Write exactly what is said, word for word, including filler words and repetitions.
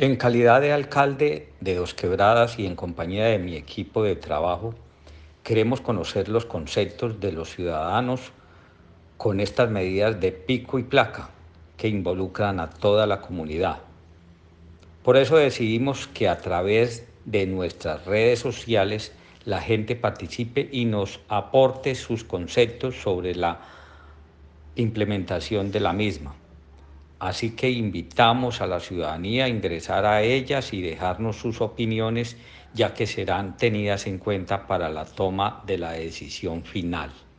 En calidad de alcalde de Dos Quebradas y en compañía de mi equipo de trabajo, queremos conocer los conceptos de los ciudadanos con estas medidas de pico y placa que involucran a toda la comunidad. Por eso decidimos que a través de nuestras redes sociales la gente participe y nos aporte sus conceptos sobre la implementación de la misma. Así que invitamos a la ciudadanía a ingresar a ellas y dejarnos sus opiniones, ya que serán tenidas en cuenta para la toma de la decisión final.